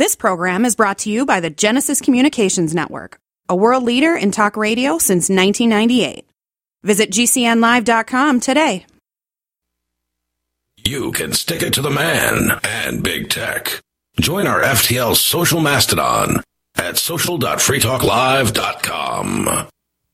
This program is brought to you by the Genesis Communications Network, a world leader in talk radio since 1998. Visit GCNlive.com today. You can stick it to the man and big tech. Join our FTL social mastodon at social.freetalklive.com.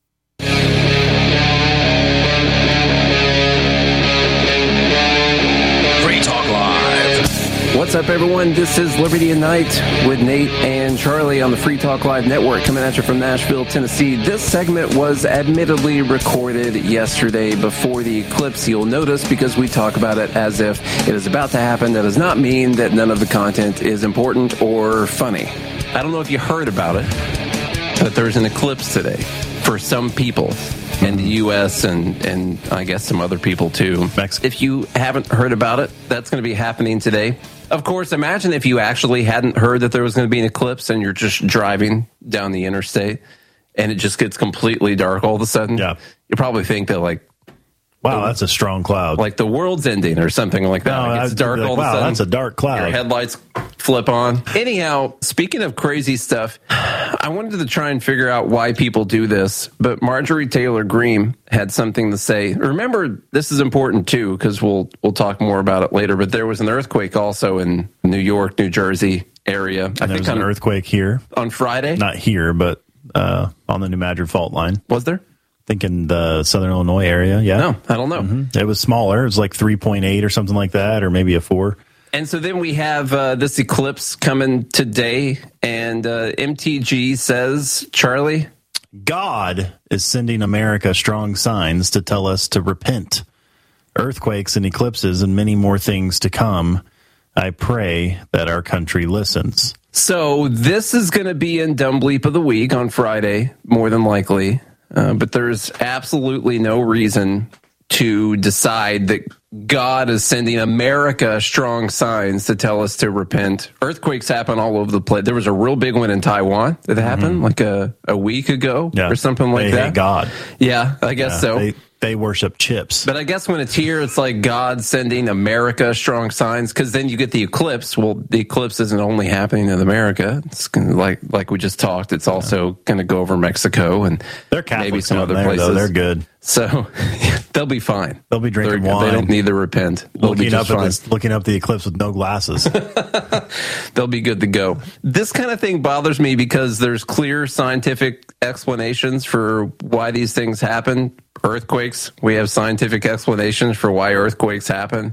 Free Talk Live. What's up, everyone? This is Liberty at Night with Nate and Charlie on the Free Talk Live network, coming at you from Nashville, Tennessee. This segment was admittedly recorded yesterday before the eclipse. You'll notice, because we talk about it as if it is about to happen, that does not mean that none of the content is important or funny. I don't know if you heard about it, but there's an eclipse today for some people in the U.S. and I guess some other people too. If you haven't heard about it, that's going to be happening today. Of course, imagine if you actually hadn't heard that there was going to be an eclipse and you're just driving down the interstate and it just gets completely dark all of a sudden. Yeah. You probably think that, like, wow, that's a strong cloud. Like the world's ending or something like that. No, like it's dark all of a sudden. Wow, that's a dark cloud. Your headlights flip on. Anyhow, speaking of crazy stuff, I wanted to try and figure out why people do this, but Marjorie Taylor Greene had something to say. Remember, this is important too, because we'll talk more about it later, but there was an earthquake also in New York, New Jersey area. I think there was an earthquake here. On Friday? Not here, but on the New Madrid fault line. Was there? I think in the Southern Illinois area, yeah. No, I don't know. Mm-hmm. It was smaller. It was like 3.8 or something like that, or maybe a 4. And so then we have this eclipse coming today, and MTG says, Charlie? God is sending America strong signs to tell us to repent. Earthquakes and eclipses and many more things to come. I pray that our country listens. So this is going to be in Dumb Bleep of the Week on Friday, more than likely. But there's absolutely no reason to decide that God is sending America strong signs to tell us to repent. Earthquakes happen all over the place. There was a real big one in Taiwan that happened like a week ago or something like that. They hate God. Yeah, I guess so. They worship chips. But I guess when it's here, it's like God sending America strong signs, because then you get the eclipse. Well, the eclipse isn't only happening in America. It's gonna, like we just talked, it's also going to go over Mexico and maybe some other places. Though. They're good. So they'll be fine. They'll be drinking wine. They don't need to repent. Looking up the eclipse with no glasses. They'll be good to go. This kind of thing bothers me because there's clear scientific explanations for why these things happen. Earthquakes, we have scientific explanations for why earthquakes happen.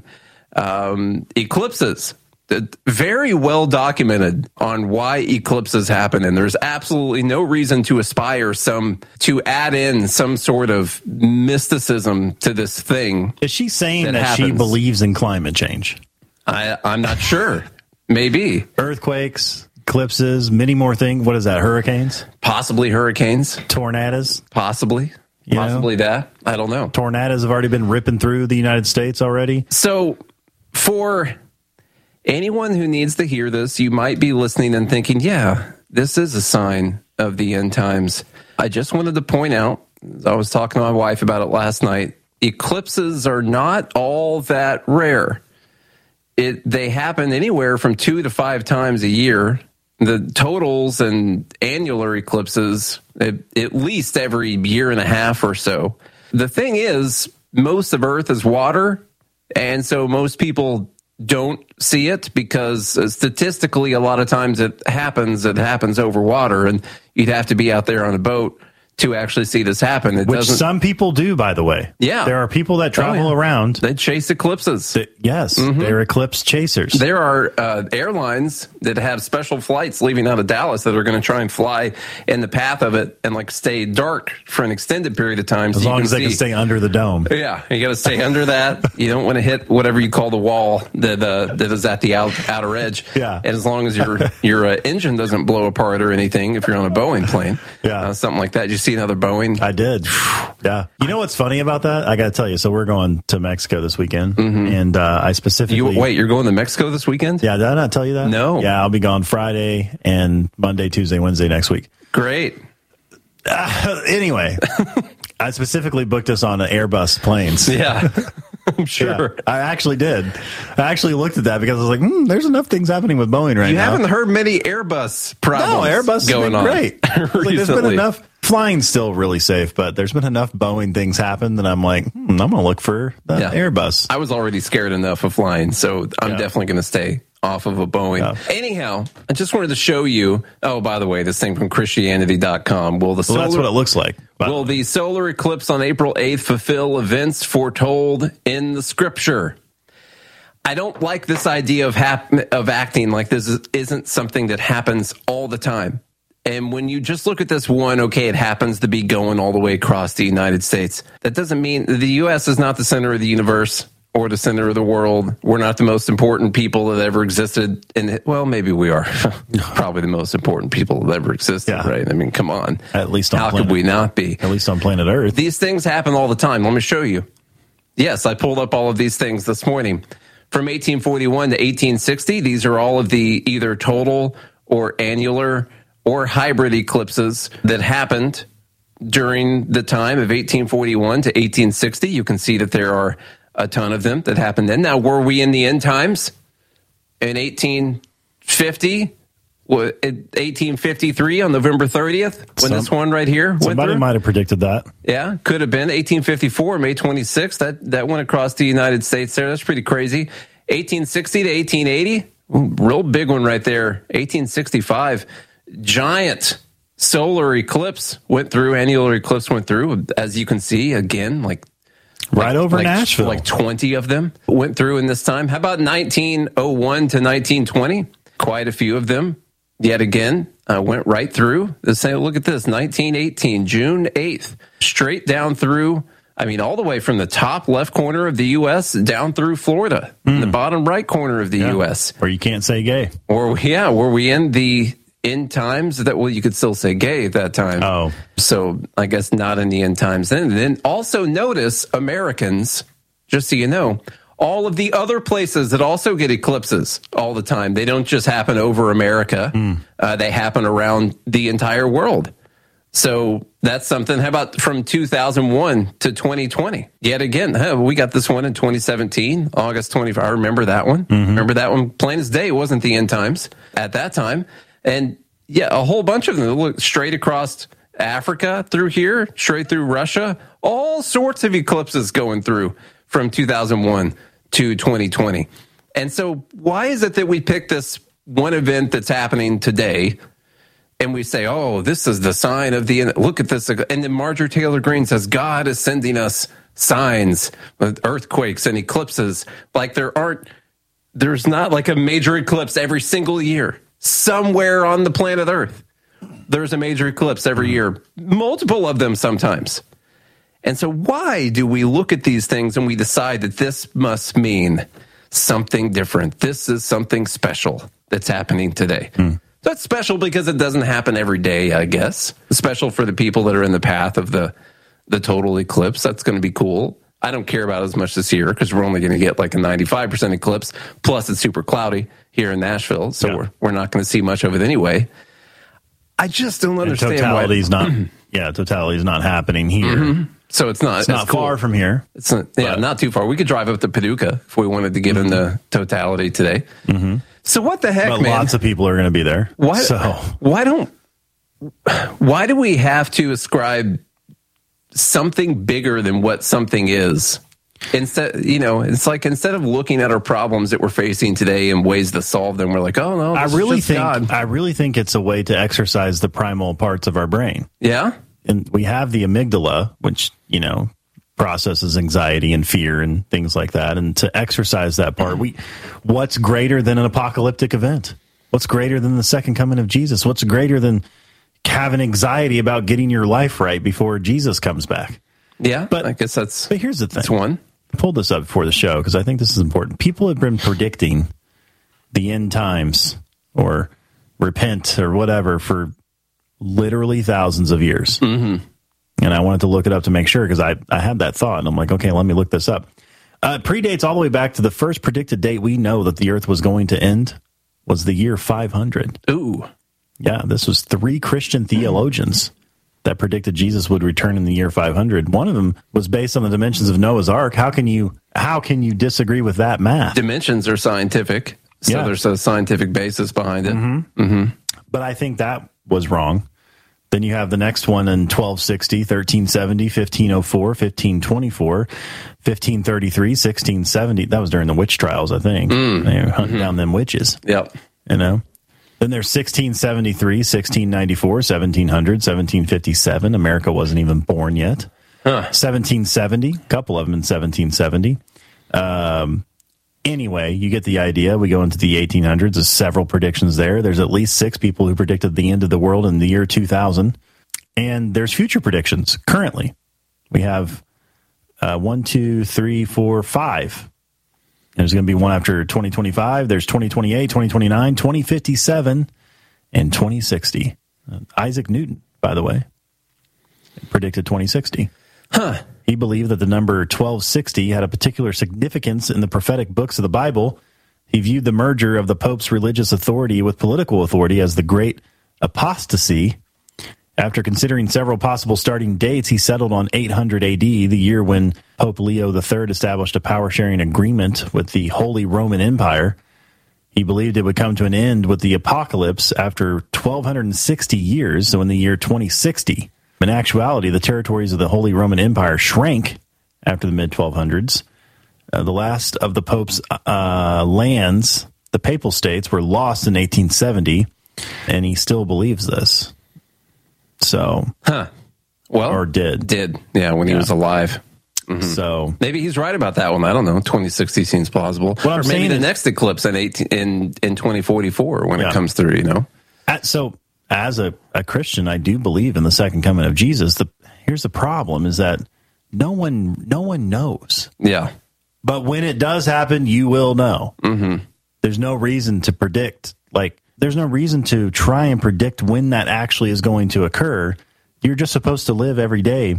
Eclipses, very well documented on why eclipses happen, and there's absolutely no reason to to add in some sort of mysticism to this thing. Is she saying that she believes in climate change? I'm not sure. Maybe. Earthquakes, eclipses, many more things. What is that, hurricanes? Possibly hurricanes. Tornadoes? Possibly. Possibly that. I don't know. Tornadoes have already been ripping through the United States already. So for anyone who needs to hear this, you might be listening and thinking, yeah, this is a sign of the end times. I just wanted to point out, I was talking to my wife about it last night, eclipses are not all that rare. They happen anywhere from 2 to 5 times a year. The totals and annular eclipses, at least every year and a half or so. The thing is, most of Earth is water, and so most people don't see it because statistically, a lot of times it happens over water, and you'd have to be out there on a boat to actually see this happen. Which some people do, by the way. Yeah. There are people that travel around. They chase eclipses. They're eclipse chasers. There are airlines that have special flights leaving out of Dallas that are going to try and fly in the path of it and stay dark for an extended period of time. As long as they can stay under the dome. Yeah, you got to stay under that. You don't want to hit whatever you call the wall that is at the outer edge. Yeah. And as long as your engine doesn't blow apart or anything, if you're on a Boeing plane, something like that. You see another Boeing? I did. Yeah. You know what's funny about that? I got to tell you. So we're going to Mexico this weekend, and I specifically. You're going to Mexico this weekend? Yeah. Did I not tell you that? No. Yeah, I'll be gone Friday and Monday, Tuesday, Wednesday next week. Great. Anyway, I specifically booked us on Airbus planes. Yeah. I'm sure. Yeah, I actually did. I actually looked at that because I was like, there's enough things happening with Boeing right now. You haven't heard many Airbus problems. No, Airbus going on. Great. Recently. There's been enough. Flying's still really safe, but there's been enough Boeing things happen that I'm like, I'm going to look for the Airbus. I was already scared enough of flying, so I'm definitely going to stay off of a Boeing. Yeah. Anyhow, I just wanted to show you. Oh, by the way, this thing from Christianity.com. That's what it looks like. Will the solar eclipse on April 8th fulfill events foretold in the scripture? I don't like this idea of acting like this isn't something that happens all the time. And when you just look at this one, okay, it happens to be going all the way across the United States. That doesn't mean the U.S. is not the center of the universe or the center of the world. We're not the most important people that ever existed. Well, maybe we are. Probably the most important people that ever existed, right? I mean, come on. At least on How could we not be? At least on planet Earth. These things happen all the time. Let me show you. Yes, I pulled up all of these things this morning. From 1841 to 1860, these are all of the either total or annular or hybrid eclipses that happened during the time of 1841 to 1860. You can see that there are a ton of them that happened then. Now, were we in the end times in 1850? 1853 on November 30th when this one right here went through? Somebody might have predicted that. Yeah, could have been. 1854, May 26th. That went across the United States there. That's pretty crazy. 1860 to 1880, real big one right there. 1865, giant solar eclipse went through, annular eclipse went through. As you can see, again, right over Nashville. Like 20 of them went through in this time. How about 1901 to 1920? Quite a few of them. Yet again, went right through. Look at this, 1918, June 8th, straight down through, all the way from the top left corner of the U.S. down through Florida, the bottom right corner of the U.S. Where you can't say gay. Were we in the end times? You could still say gay at that time. Oh. So I guess not in the end times then. And then also notice Americans, just so you know, all of the other places that also get eclipses all the time. They don't just happen over America. They happen around the entire world. So that's something. How about from 2001 to 2020? Yet again, we got this one in 2017, August 25. I remember that one. Remember that one plain as day. It wasn't the end times at that time. And a whole bunch of them. Look straight across Africa through here, straight through Russia. All sorts of eclipses going through from 2001 to 2020. And so why is it that we pick this one event that's happening today and we say, oh, this is the sign of the end? Look at this. And then Marjorie Taylor Greene says, God is sending us signs with earthquakes and eclipses. Like there's not like a major eclipse every single year. Somewhere on the planet Earth, there's a major eclipse every year. Multiple of them sometimes. And so why do we look at these things and we decide that this must mean something different? This is something special that's happening today. That's special because it doesn't happen every day, I guess. It's special for the people that are in the path of the total eclipse. That's going to be cool. I don't care about it as much this year because we're only going to get like a 95% eclipse. Plus, it's super cloudy here in Nashville, so we're not going to see much of it anyway. I just don't understand totality's why. Totality's not happening here. So it's not far from here. It's not too far. We could drive up to Paducah if we wanted to get into totality today. So what the heck, but man? Lots of people are going to be there. Why do we have to ascribe something bigger than what something is? It's like instead of looking at our problems that we're facing today and ways to solve them, we're like, oh no, I really think it's a way to exercise the primal parts of our brain. Yeah. And we have the amygdala, which, processes anxiety and fear and things like that. And to exercise that part, what's greater than an apocalyptic event? What's greater than the second coming of Jesus? What's greater than having anxiety about getting your life right before Jesus comes back? Yeah, but I guess that's... But here's the thing. That's one. I pulled this up before the show because I think this is important. People have been predicting the end times or repent or whatever for literally thousands of years. And I wanted to look it up to make sure because I had that thought. And I'm like, okay, let me look this up. Predates all the way back to the first predicted date we know that the earth was going to end was the year 500. Ooh. Yeah, this was 3 Christian theologians that predicted Jesus would return in the year 500. One of them was based on the dimensions of Noah's Ark. How can you disagree with that math? Dimensions are scientific, so there's a scientific basis behind it. But I think that was wrong. Then you have the next one in 1260, 1370, 1504, 1524, 1533, 1670. That was during the witch trials, I think. They were hunting down them witches. Yep. You know? Then there's 1673, 1694, 1700, 1757. America wasn't even born yet. 1770, a couple of them in 1770. Anyway, you get the idea. We go into the 1800s. There's several predictions there. There's at least 6 people who predicted the end of the world in the year 2000. And there's future predictions currently. We have 1, 2, 3, 4, 5. There's going to be one after 2025. There's 2028, 2029, 2057, and 2060. Isaac Newton, by the way, predicted 2060. He believed that the number 1260 had a particular significance in the prophetic books of the Bible. He viewed the merger of the Pope's religious authority with political authority as the great apostasy. After considering several possible starting dates, he settled on 800 AD, the year when Pope Leo III established a power-sharing agreement with the Holy Roman Empire. He believed it would come to an end with the apocalypse after 1,260 years, so in the year 2060. In actuality, the territories of the Holy Roman Empire shrank after the mid-1200s. The last of the Pope's lands, the Papal States, were lost in 1870, and he still believes this. So, well, or did, when he was alive. So maybe he's right about that one. I don't know. 2060 seems plausible. What I'm or maybe saying the is, next eclipse in 2044 when it comes through. You know. So as a Christian, I do believe in the second coming of Jesus. Here's the problem: is that no one knows. Yeah. But when it does happen, you will know. There's no reason to predict. There's no reason to try and predict when that actually is going to occur. You're just supposed to live every day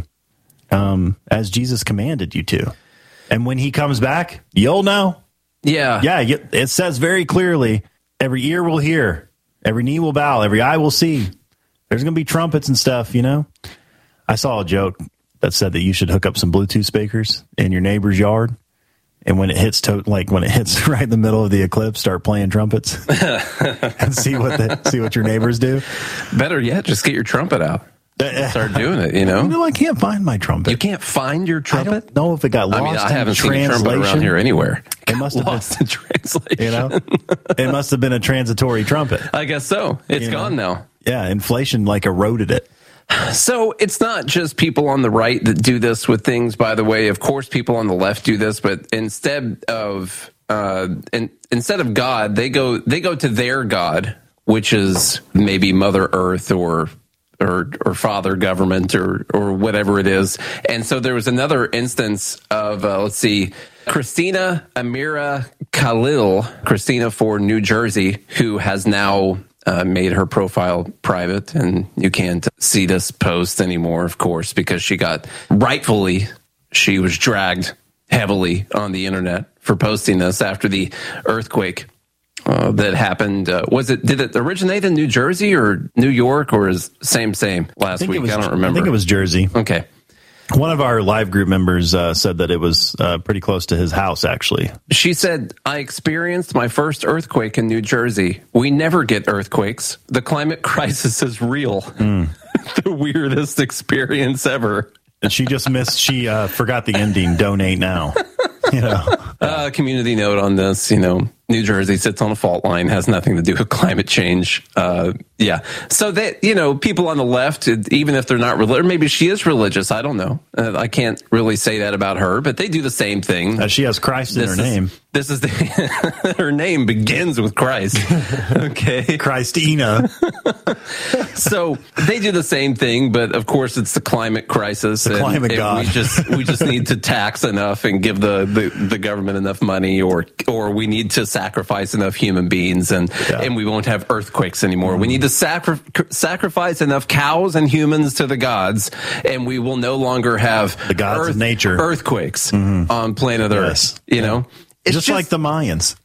as Jesus commanded you to. And when he comes back, you'll know. Yeah. Yeah, it says very clearly, every ear will hear, every knee will bow, every eye will see. There's going to be trumpets and stuff, you know. I saw a joke that said that you should hook up some Bluetooth speakers in your neighbor's yard. And when it hits right in the middle of the eclipse, start playing trumpets and see what your neighbors do. Better yet, just get your trumpet out. Start doing it. You know, I can't find my trumpet. You can't find your trumpet? I don't know if it got lost. I haven't seen a trumpet around here anywhere. It must have lost in translation. You know, it must have been a transitory trumpet. I guess so. It's gone now. Yeah, inflation eroded it. So it's not just people on the right that do this with things, by the way. Of course, people on the left do this, but instead of God, they go to their God, which is maybe Mother Earth or Father Government or whatever it is. And so there was another instance of Christina Amira Khalil, Christina for New Jersey, who has now made her profile private, and you can't see this post anymore, of course, because she was dragged heavily on the internet for posting this after the earthquake that happened. Did it originate in New Jersey or New York, or is same last week? I don't remember. I think it was Jersey. Okay. One of our live group members said that it was pretty close to his house, actually. She said, I experienced my first earthquake in New Jersey. We never get earthquakes. The climate crisis is real. The weirdest experience ever. And she just she forgot the ending, donate now. Community note on this, New Jersey sits on a fault line, has nothing to do with climate change. So that, people on the left, even if they're not religious, or maybe she is religious, I don't know. I can't really say that about her, but they do the same thing. She has Christ in her name. This is her name begins with Christ. Okay. Christina. So they do the same thing, but of course it's the climate crisis. The climate God. We just need to tax enough and give the government enough money, or we need to sacrifice enough human beings, and we won't have earthquakes anymore. We need to sacrifice enough cows and humans to the gods, and we will no longer have the gods of nature earthquakes on planet Earth. Yes. It's just like the Mayans.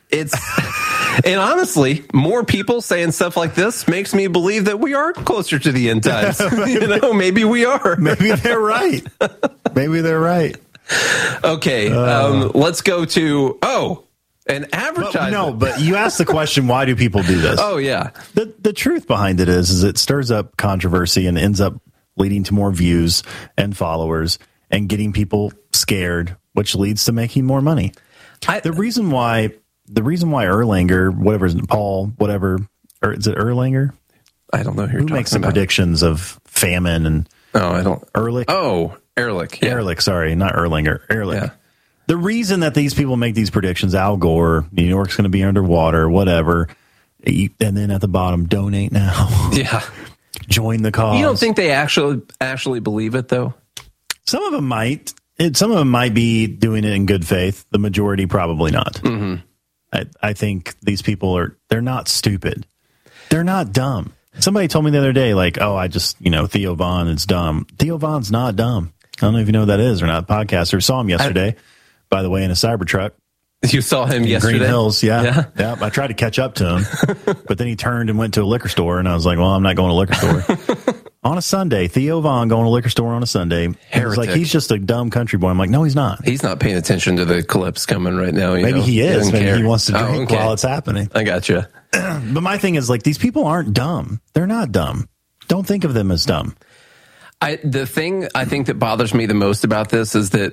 And honestly, more people saying stuff like this makes me believe that we are closer to the end times. Maybe we are. Maybe they're right. Maybe they're right. Okay, let's go to an advertisement. But you asked the question, why do people do this? Oh yeah. The truth behind it is it stirs up controversy and ends up leading to more views and followers and getting people scared, which leads to making more money. The reason why Erlanger, whatever is Paul, whatever, or is it Erlanger? I don't know who makes the predictions of famine and Ehrlich. Oh, Ehrlich. Yeah. Ehrlich, sorry, not Erlanger. Ehrlich. Yeah. The reason that these people make these predictions, Al Gore, New York's going to be underwater, whatever, and then at the bottom, donate now. Yeah. Join the cause. You don't think they actually believe it, though? Some of them might. Some of them might be doing it in good faith. The majority probably not. Mm-hmm. I think these people they're not stupid. They're not dumb. Somebody told me the other day, Theo Von is dumb. Theo Von's not dumb. I don't know if you know who that is or not. Podcaster. Saw him yesterday, by the way, in a Cybertruck. You saw him yesterday? Green Hills, yeah. I tried to catch up to him, but then he turned and went to a liquor store, and I was like, well, I'm not going to a liquor store. On a Sunday, Theo Von going to a liquor store on a Sunday. It's like, he's just a dumb country boy. I'm like, no, he's not. He's not paying attention to the eclipse coming right now. Maybe he is. Maybe he wants to drink while it's happening. I gotcha. But my thing is, these people aren't dumb. They're not dumb. Don't think of them as dumb. The thing I think that bothers me the most about this is that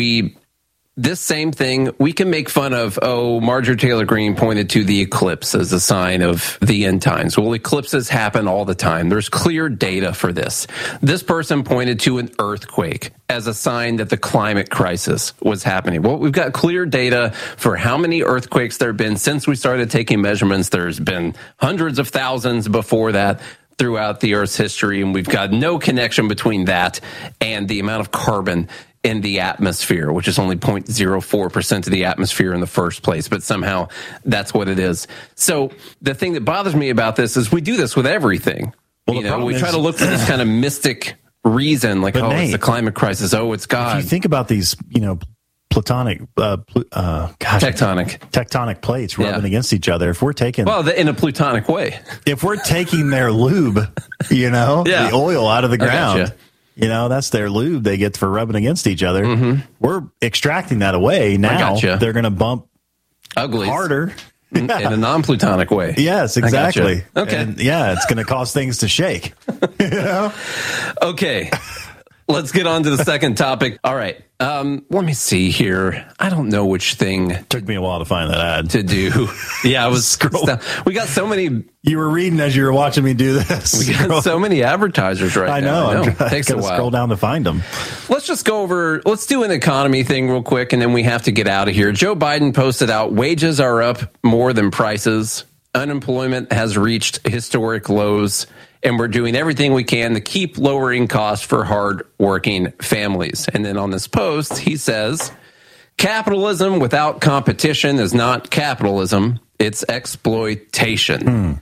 this same thing, we can make fun of, Marjorie Taylor Greene pointed to the eclipse as a sign of the end times. Well, eclipses happen all the time. There's clear data for this. This person pointed to an earthquake as a sign that the climate crisis was happening. Well, we've got clear data for how many earthquakes there have been since we started taking measurements. There's been hundreds of thousands before that throughout the Earth's history, and we've got no connection between that and the amount of carbon in the atmosphere, which is only 0.04% of the atmosphere in the first place, but somehow that's what it is. So the thing that bothers me about this is we do this with everything. Well, we try to look for this kind of mystic reason, like, Nate, it's the climate crisis. It's God. If you think about these, tectonic plates rubbing against each other. If we're taking, in a plutonic way, if we're taking their lube, the oil out of the ground. That's their lube they get for rubbing against each other. Mm-hmm. We're extracting that away. Now they're going to bump uglies harder. In a non-plutonic way. Yes, exactly. Okay. And, it's going to cause things to shake. Okay. Let's get on to the second topic. All right. Let me see here. I don't know which thing. Took me a while to find that ad. To do. Yeah, I was scrolling. We got so many. You were reading as you were watching me do this. We got so many advertisers right now. I know. It takes a while. Scroll down to find them. Let's just go over. Let's do an economy thing real quick, and then we have to get out of here. Joe Biden posted out wages are up more than prices. Unemployment has reached historic lows. And we're doing everything we can to keep lowering costs for hard-working families. And then on this post, he says, capitalism without competition is not capitalism. It's exploitation.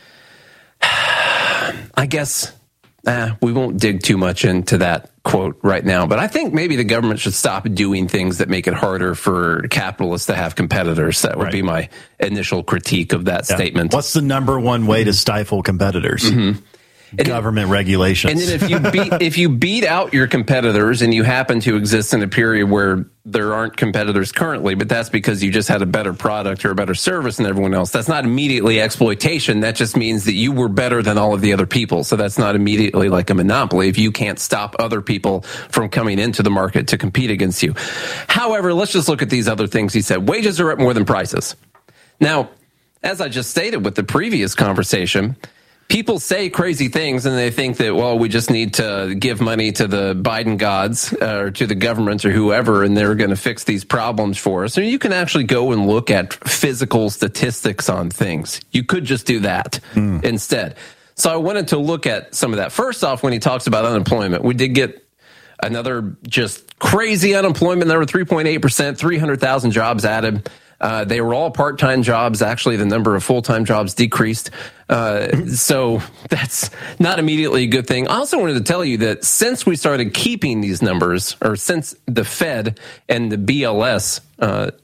I guess we won't dig too much into that quote right now. But I think maybe the government should stop doing things that make it harder for capitalists to have competitors. That would be my initial critique of that statement. What's the number one way to stifle competitors? Mm-hmm. Government regulations. And then if you beat out your competitors and you happen to exist in a period where there aren't competitors currently, but that's because you just had a better product or a better service than everyone else, that's not immediately exploitation. That just means that you were better than all of the other people. So that's not immediately like a monopoly if you can't stop other people from coming into the market to compete against you. However, let's just look at these other things he said. Wages are up more than prices. Now, as I just stated with the previous conversation, people say crazy things and they think that, we just need to give money to the Biden gods or to the government or whoever, and they're going to fix these problems for us. So you can actually go and look at physical statistics on things. You could just do that instead. So I wanted to look at some of that. First off, when he talks about unemployment, we did get another just crazy unemployment number, 3.8%, 300,000 jobs added. They were all part-time jobs. Actually, the number of full-time jobs decreased. So that's not immediately a good thing. I also wanted to tell you that since we started keeping these numbers, or since the Fed and the BLS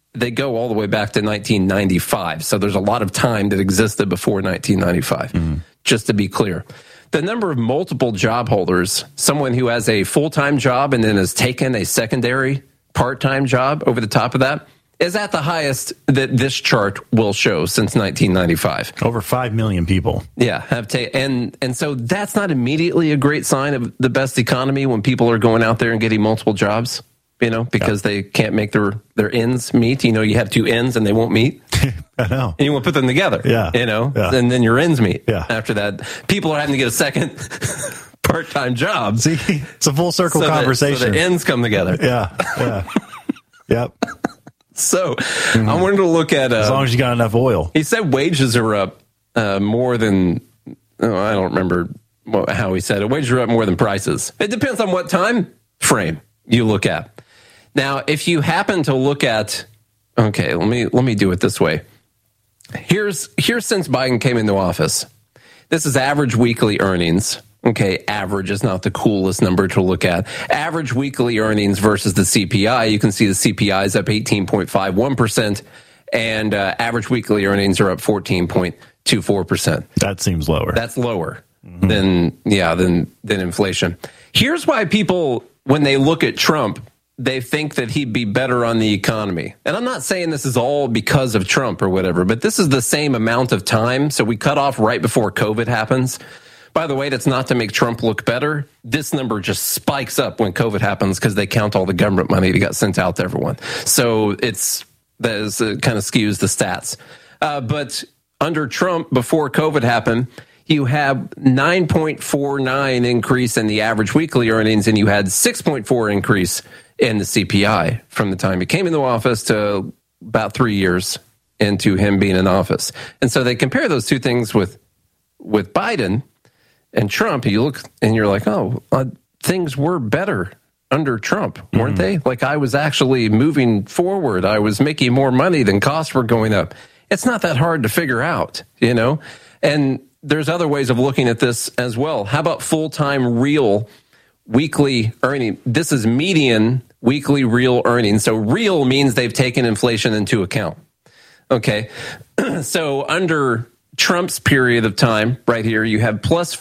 they go all the way back to 1995. So there's a lot of time that existed before 1995, just to be clear. The number of multiple job holders, someone who has a full-time job and then has taken a secondary part-time job over the top of that, is at the highest that this chart will show since 1995. Over 5 million people. Yeah, and so that's not immediately a great sign of the best economy when people are going out there and getting multiple jobs, because they can't make their ends meet. You have two ends and they won't meet. I know. And you want to put them together. Yeah. And then your ends meet. Yeah. After that, people are having to get a second part-time job. See, it's a full circle conversation. So the ends come together. Yeah. Yep. So I wanted to look at... as long as you got enough oil. He said wages are up more than... I don't remember how he said it. Wages are up more than prices. It depends on what time frame you look at. Now, if you happen to look at... Okay, let me do it this way. Here's since Biden came into office. This is average weekly earnings. Okay, average is not the coolest number to look at. Average weekly earnings versus the CPI. You can see the CPI is up 18.51%, and average weekly earnings are up 14.24%. That seems lower. That's lower than inflation. Here's why people, when they look at Trump, they think that he'd be better on the economy. And I'm not saying this is all because of Trump or whatever, but this is the same amount of time. So we cut off right before COVID happens. By the way, that's not to make Trump look better. This number just spikes up when COVID happens because they count all the government money that got sent out to everyone. So it kind of skews the stats. But under Trump, before COVID happened, you had 9.49 increase in the average weekly earnings, and you had 6.4 increase in the CPI from the time he came into office to about 3 years into him being in office. And so they compare those two things with Biden and Trump. You look and you're like, things were better under Trump, weren't they? Like, I was actually moving forward. I was making more money than costs were going up. It's not that hard to figure out, And there's other ways of looking at this as well. How about full-time real weekly earning? This is median weekly real earnings. So real means they've taken inflation into account. Okay. So under Trump's period of time right here, you have plus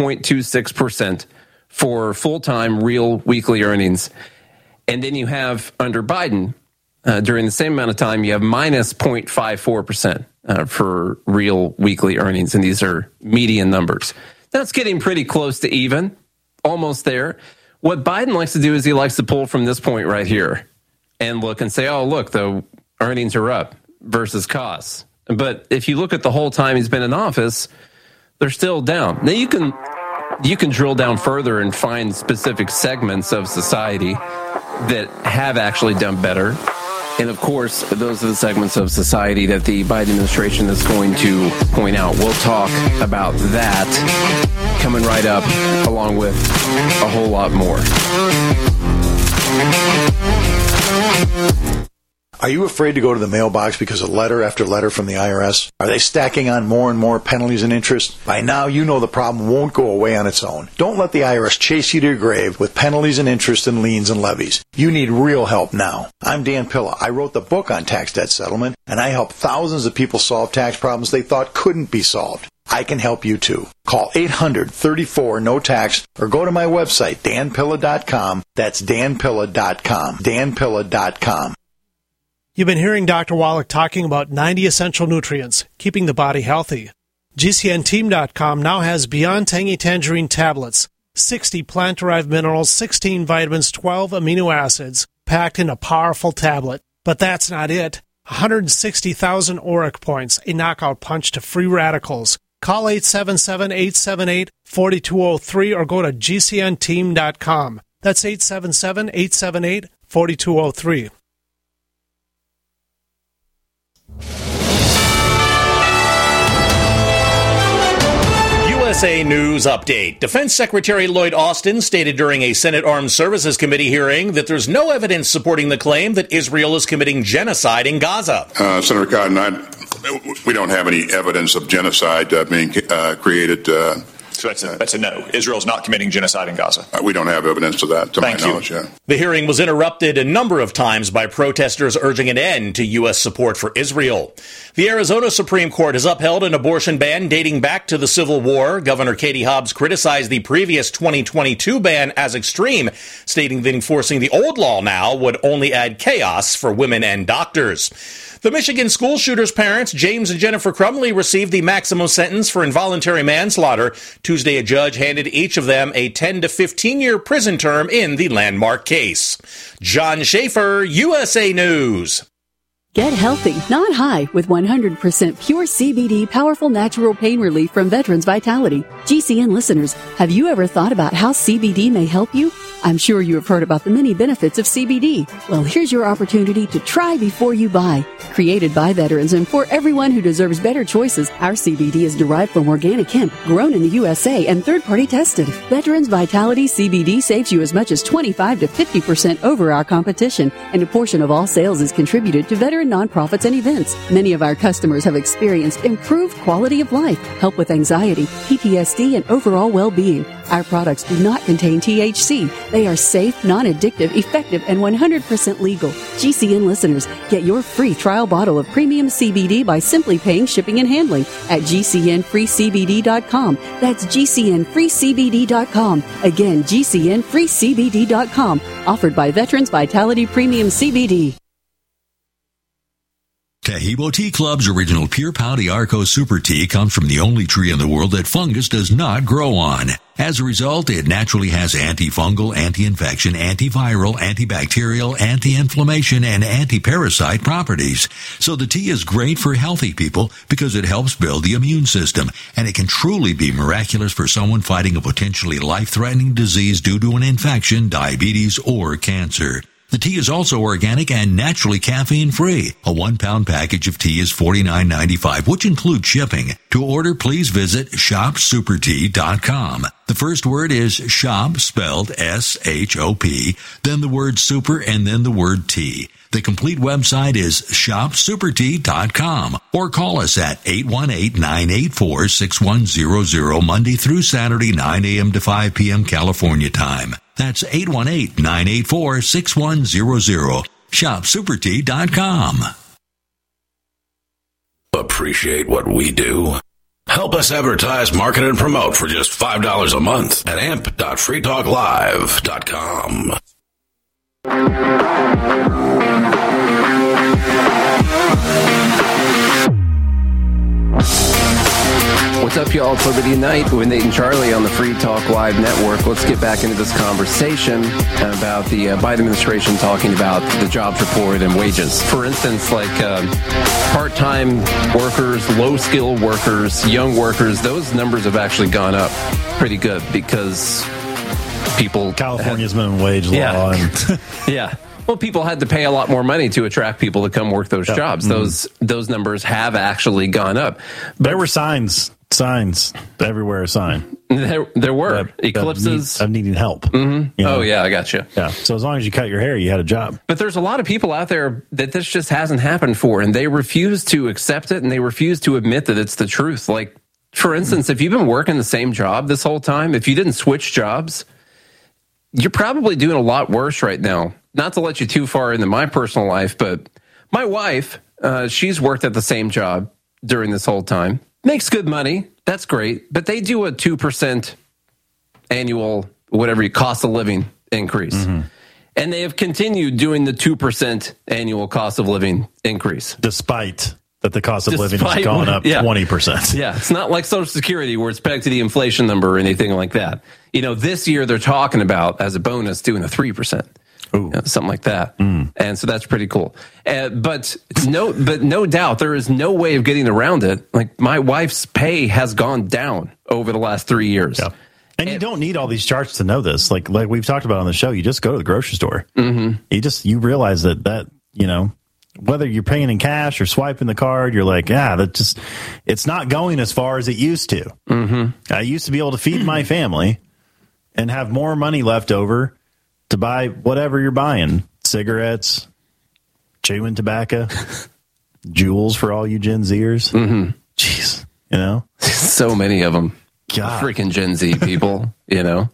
4.26% for full-time real weekly earnings. And then you have under Biden, during the same amount of time, you have minus 0.54% for real weekly earnings. And these are median numbers. That's getting pretty close to even, almost there. What Biden likes to do is he likes to pull from this point right here and look and say, oh, look, the earnings are up versus costs. But if you look at the whole time he's been in office, they're still down. Now you can drill down further and find specific segments of society that have actually done better. And of course, those are the segments of society that the Biden administration is going to point out. We'll talk about that coming right up, along with a whole lot more. Are you afraid to go to the mailbox because of letter after letter from the IRS? Are they stacking on more and more penalties and interest? By now, you know the problem won't go away on its own. Don't let the IRS chase you to your grave with penalties and interest and liens and levies. You need real help now. I'm Dan Pilla. I wrote the book on tax debt settlement, and I help thousands of people solve tax problems they thought couldn't be solved. I can help you too. Call 800-34-NO-TAX or go to my website, danpilla.com. That's danpilla.com. danpilla.com. You've been hearing Dr. Wallach talking about 90 essential nutrients, keeping the body healthy. GCNteam.com now has Beyond Tangy Tangerine tablets, 60 plant-derived minerals, 16 vitamins, 12 amino acids, packed in a powerful tablet. But that's not it. 160,000 ORAC points, a knockout punch to free radicals. Call 877-878-4203 or go to GCNteam.com. That's 877-878-4203. USA News Update. Defense Secretary Lloyd Austin stated during a Senate Armed Services Committee hearing that there's no evidence supporting the claim that Israel is committing genocide in Gaza. Senator Cotton, we don't have any evidence of genocide being created So that's a no. Israel's not committing genocide in Gaza. We don't have evidence to that, to my knowledge, yet. The hearing was interrupted a number of times by protesters urging an end to U.S. support for Israel. The Arizona Supreme Court has upheld an abortion ban dating back to the Civil War. Governor Katie Hobbs criticized the previous 2022 ban as extreme, stating that enforcing the old law now would only add chaos for women and doctors. The Michigan school shooter's parents, James and Jennifer Crumley, received the maximum sentence for involuntary manslaughter. Tuesday, a judge handed each of them a 10 to 15-year prison term in the landmark case. John Schaefer, USA News. Get healthy, not high, with 100% pure CBD powerful natural pain relief from Veterans Vitality. GCN listeners, have you ever thought about how CBD may help you? I'm sure you have heard about the many benefits of CBD. Well, here's your opportunity to try before you buy. Created by veterans and for everyone who deserves better choices, our CBD is derived from organic hemp, grown in the USA and third-party tested. Veterans Vitality CBD saves you as much as 25 to 50% over our competition, and a portion of all sales is contributed to veteran nonprofits and events. Many of our customers have experienced improved quality of life, help with anxiety, PTSD, and overall well-being. Our products do not contain THC. They are safe, non-addictive, effective, and 100% legal. GCN listeners, get your free trial bottle of premium CBD by simply paying shipping and handling at GCNFreeCBD.com. That's GCNFreeCBD.com. Again, GCNFreeCBD.com. Offered by Veterans Vitality Premium CBD. Tahibo Tea Club's original Pure Pau d'Arco Super Tea comes from the only tree in the world that fungus does not grow on. As a result, it naturally has antifungal, anti-infection, antiviral, antibacterial, anti-inflammation, and anti-parasite properties. So the tea is great for healthy people because it helps build the immune system, and it can truly be miraculous for someone fighting a potentially life-threatening disease due to an infection, diabetes, or cancer. The tea is also organic and naturally caffeine-free. A 1-pound package of tea is $49.95, which includes shipping. To order, please visit shopsupertea.com. The first word is shop, spelled S-H-O-P, then the word super, and then the word tea. The complete website is shopsupertea.com, or call us at 818-984-6100 Monday through Saturday, 9 a.m. to 5 p.m. California time. That's 818-984-6100. ShopSuperTea.com. Appreciate what we do? Help us advertise, market, and promote for just $5 a month at amp.freetalklive.com. What's up, y'all? It's Liberty Night with Nate and Charlie on the Free Talk Live Network. Let's get back into this conversation about the Biden administration talking about the jobs report and wages. For instance, like part-time workers, low-skill workers, young workers, those numbers have actually gone up pretty good because people... California's minimum wage law. And yeah. Well, people had to pay a lot more money to attract people to come work those jobs. Mm-hmm. Those numbers have actually gone up. But there were signs everywhere. A sign. There were eclipses of needing help. Mm-hmm. You know? Oh yeah, I got you. Yeah. So as long as you cut your hair, you had a job. But there's a lot of people out there that this just hasn't happened for, and they refuse to accept it, and they refuse to admit that it's the truth. Like, for instance, if you've been working the same job this whole time, if you didn't switch jobs, you're probably doing a lot worse right now. Not to let you too far into my personal life, but my wife, she's worked at the same job during this whole time. Makes good money. That's great. But they do a 2% annual, whatever, cost of living increase. Mm-hmm. And they have continued doing the 2% annual cost of living increase. Despite that the cost of living has gone up 20%. Yeah, it's not like Social Security where it's pegged to the inflation number or anything like that. You know, this year they're talking about, as a bonus, doing a 3%. You know, something like that. And so that's pretty cool. But no doubt, there is no way of getting around it. Like, my wife's pay has gone down over the last 3 years. Yeah. And you don't need all these charts to know this. Like we've talked about on the show, you just go to the grocery store. Mm-hmm. You realize that, you know, whether you're paying in cash or swiping the card, you're like, it's not going as far as it used to. Mm-hmm. I used to be able to feed my family and have more money left over to buy whatever you're buying. Cigarettes, chewing tobacco, jewels for all you Gen Zers. Mm-hmm. Jeez, you know? So many of them. freaking Gen Z people, you know.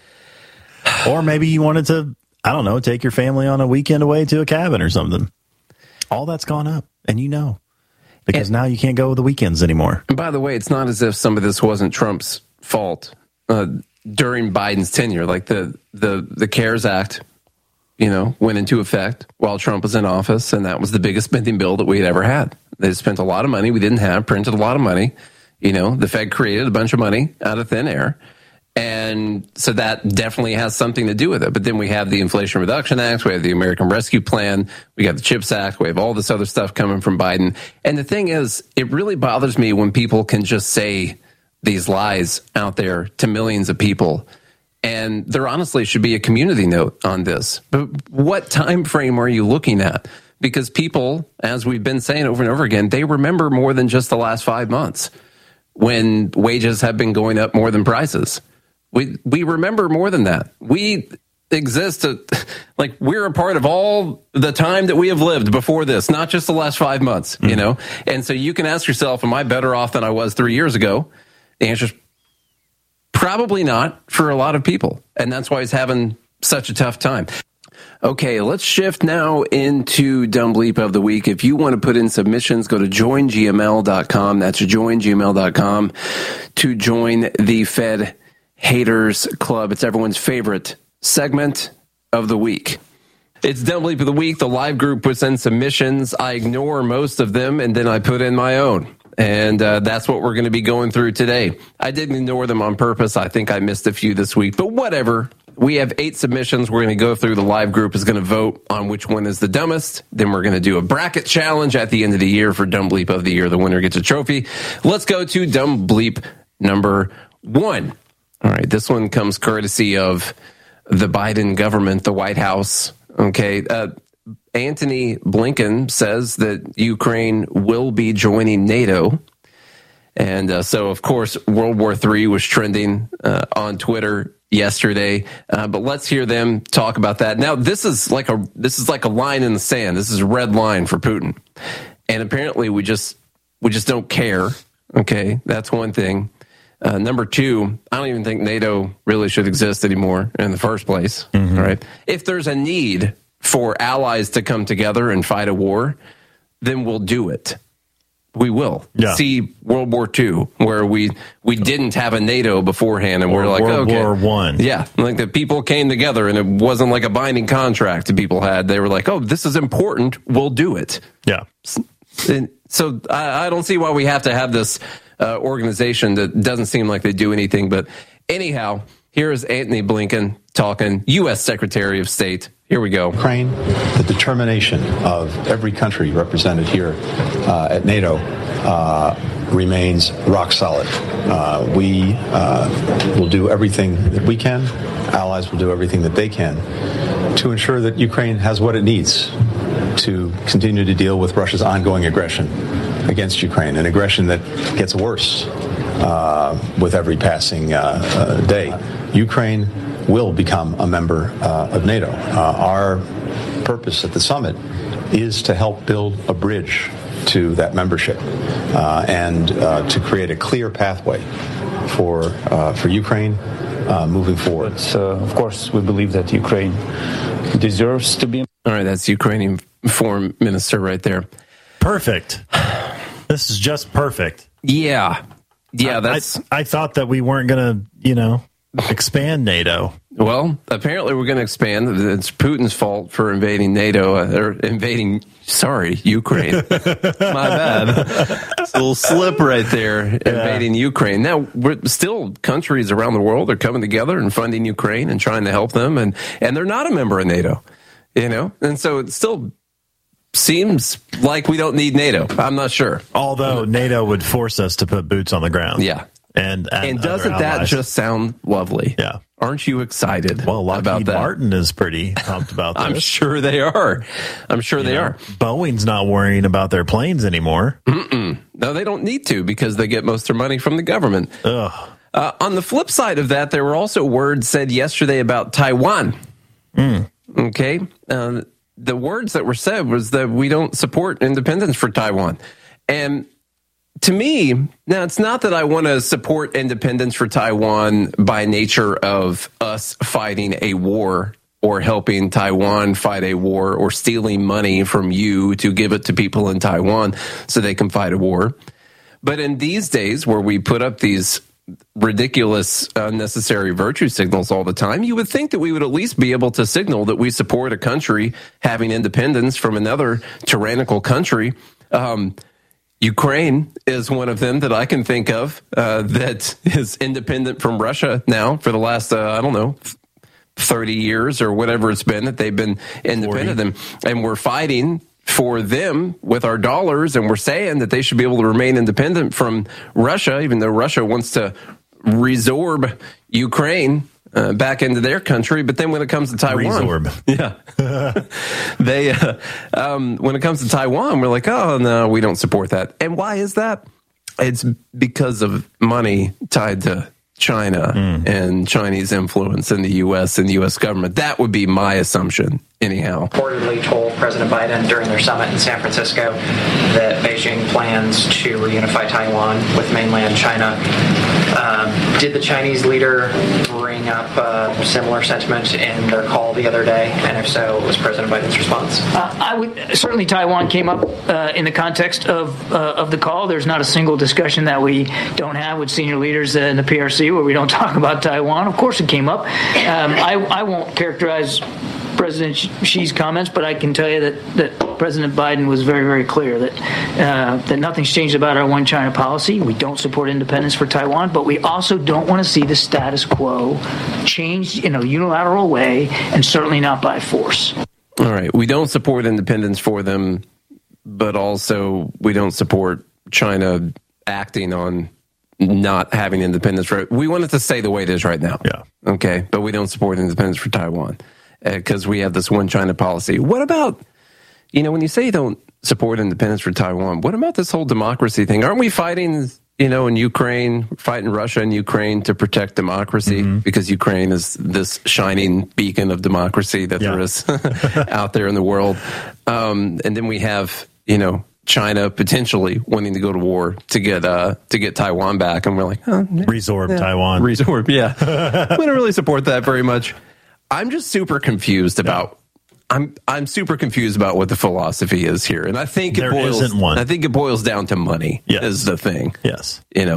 Or maybe you wanted to, I don't know, take your family on a weekend away to a cabin or something. All that's gone up, and because now you can't go the weekends anymore. And by the way, it's not as if some of this wasn't Trump's fault during Biden's tenure. Like the CARES Act, went into effect while Trump was in office, and that was the biggest spending bill that we had ever had. They spent a lot of money we didn't have, printed a lot of money. The Fed created a bunch of money out of thin air. And so that definitely has something to do with it. But then we have the Inflation Reduction Act, we have the American Rescue Plan, we got the CHIPS Act, we have all this other stuff coming from Biden. And the thing is, it really bothers me when people can just say these lies out there to millions of people. And there honestly should be a community note on this. But what time frame are you looking at? Because people, as we've been saying over and over again, they remember more than just the last 5 months when wages have been going up more than prices. We remember more than that. We exist we're a part of all the time that we have lived before this, not just the last 5 months, And so you can ask yourself, am I better off than I was 3 years ago? The answer is probably not for a lot of people. And that's why he's having such a tough time. Okay, let's shift now into Dumb Bleep of the Week. If you want to put in submissions, go to joingml.com. That's joingml.com to join the Fed Haters Club. It's everyone's favorite segment of the week. It's Dumb Bleep of the Week. The live group puts in submissions. I ignore most of them, and then I put in my own. And that's what we're going to be going through today. I didn't ignore them on purpose. I think I missed a few this week, but whatever. We have 8 submissions. We're going to go through. The live group is going to vote on which one is the dumbest. Then we're going to do a bracket challenge at the end of the year for Dumb Bleep of the Year. The winner gets a trophy. Let's go to Dumb Bleep number 1. All right, this one comes courtesy of the Biden government, the White House. Okay, Antony Blinken says that Ukraine will be joining NATO. And so, of course, World War III was trending on Twitter yesterday. But let's hear them talk about that. Now, this is like a line in the sand. This is a red line for Putin. And apparently we just don't care. Okay, that's one thing. Number 2, I don't even think NATO really should exist anymore in the first place. Mm-hmm. All right. If there's a need for allies to come together and fight a war, then we'll do it. We will. Yeah. See World War II, where we didn't have a NATO beforehand, and we're like, World War I. Yeah, like the people came together, and it wasn't like a binding contract that people had. They were like, oh, this is important. We'll do it. Yeah. And so I don't see why we have to have this organization that doesn't seem like they do anything. But anyhow, here's Antony Blinken talking, U.S. Secretary of State. Here we go. Ukraine, the determination of every country represented here at NATO remains rock solid. We will do everything that we can. Allies will do everything that they can to ensure that Ukraine has what it needs to continue to deal with Russia's ongoing aggression against Ukraine, an aggression that gets worse with every passing day. Ukraine will become a member of NATO. Our purpose at the summit is to help build a bridge to that membership and to create a clear pathway for Ukraine moving forward. But, of course, we believe that Ukraine deserves to be. All right, that's Ukrainian Foreign Minister right there. Perfect. This is just perfect. Yeah. I thought that we weren't going to, expand NATO. Well, apparently we're going to expand. It's Putin's fault for invading NATO, Ukraine. My bad. It's a little slip right there, invading Ukraine. Now, we're still countries around the world are coming together and funding Ukraine and trying to help them, and they're not a member of NATO, And so it still seems like we don't need NATO. I'm not sure. Although NATO would force us to put boots on the ground. Yeah. And doesn't that just sound lovely? Yeah. Aren't you excited about that? Lockheed Martin is pretty pumped about this. I'm sure they are. Boeing's not worrying about their planes anymore. No, they don't need to because they get most of their money from the government. Ugh. On the flip side of that, there were also words said yesterday about Taiwan. Okay. The words that were said was that we don't support independence for Taiwan. And to me, now it's not that I want to support independence for Taiwan by nature of us fighting a war or helping Taiwan fight a war or stealing money from you to give it to people in Taiwan so they can fight a war. But in these days where we put up these ridiculous, unnecessary virtue signals all the time, you would think that we would at least be able to signal that we support a country having independence from another tyrannical country. Ukraine is one of them that I can think of that is independent from Russia now for the last, 30 years or whatever it's been that they've been independent of them. And we're fighting for them with our dollars, and we're saying that they should be able to remain independent from Russia, even though Russia wants to resorb Ukraine back into their country. But then when it comes to Taiwan, when it comes to Taiwan, we're like, oh no, we don't support that. And why is that? It's because of money tied to China and Chinese influence in the U.S. and the U.S. government. That would be my assumption, anyhow. Reportedly told President Biden during their summit in San Francisco that Beijing plans to reunify Taiwan with mainland China. Did the Chinese leader bring up similar sentiment in their call the other day? And if so, what was President Biden's response? Certainly Taiwan came up in the context of the call. There's not a single discussion that we don't have with senior leaders in the PRC where we don't talk about Taiwan. Of course it came up. I won't characterize President Xi's comments, but I can tell you that President Biden was very, very clear that nothing's changed about our one China policy. We don't support independence for Taiwan, but we also don't want to see the status quo changed in a unilateral way, and certainly not by force. All right. We don't support independence for them, but also we don't support China acting on not having independence. We want it to stay the way it is right now. Yeah. Okay. But we don't support independence for Taiwan because we have this one China policy. What about, when you say you don't support independence for Taiwan, what about this whole democracy thing? Aren't we fighting, in Ukraine, fighting Russia and Ukraine to protect democracy because Ukraine is this shining beacon of democracy that there is out there in the world. And then we have, China potentially wanting to go to war to get Taiwan back, and we're like, resorb Taiwan. Resorb, yeah. We don't really support that very much. I'm just super confused about. I'm super confused about what the philosophy is here, and I think isn't one. I think it boils down to money. Yes. Is the thing. Yes,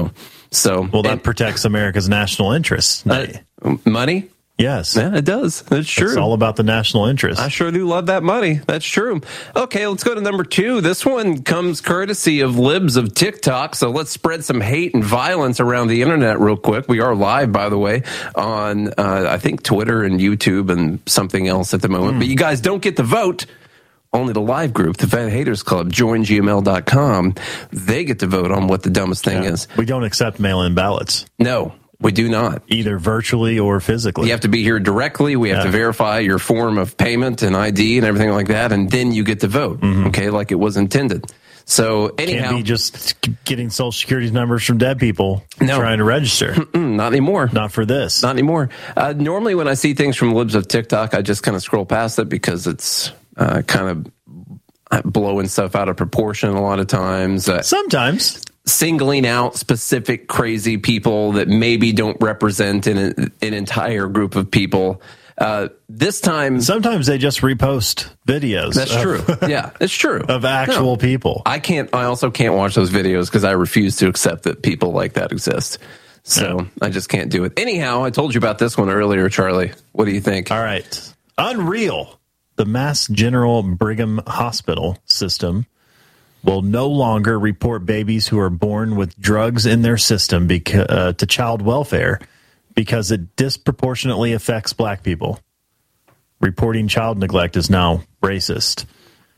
So that protects America's national interests. Money. Yes. Yeah, it does. That's true. It's all about the national interest. I sure do love that money. That's true. Okay, let's go to number 2. This one comes courtesy of libs of TikTok. So let's spread some hate and violence around the internet real quick. We are live, by the way, on, I think, Twitter and YouTube and something else at the moment. But you guys don't get to vote. Only the live group, the Vet Haters Club, joingml.com. They get to vote on what the dumbest thing is. We don't accept mail-in ballots. No. We do not. Either virtually or physically. You have to be here directly. We have to verify your form of payment and ID and everything like that, and then you get to vote, okay, like it was intended. So anyhow... Can't be just getting Social Security numbers from dead people trying to register. Not anymore. Not for this. Not anymore. Normally when I see things from libs of TikTok, I just kind of scroll past it because it's kind of blowing stuff out of proportion a lot of times. Sometimes. Singling out specific crazy people that maybe don't represent an entire group of people. This time... Sometimes they just repost videos. That's true. Yeah, it's true. Of actual people. I also can't watch those videos because I refuse to accept that people like that exist. So I just can't do it. Anyhow, I told you about this one earlier, Charlie. What do you think? All right. Unreal. The Mass General Brigham Hospital system will no longer report babies who are born with drugs in their system to child welfare because it disproportionately affects black people. Reporting child neglect is now racist.